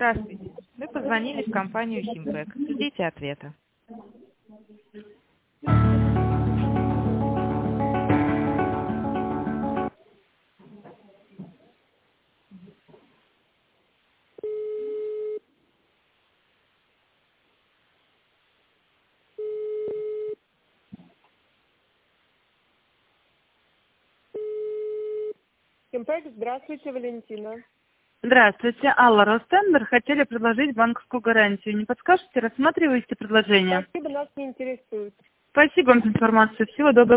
Здравствуйте. Вы позвонили в компанию Химпэк. Ждите ответа. Химпэк, здравствуйте, Валентина. Здравствуйте, Алла Ростендер. Хотели предложить банковскую гарантию. Не подскажете, рассматриваете предложение? Спасибо, нас не интересует. Спасибо вам за информацию. Всего доброго.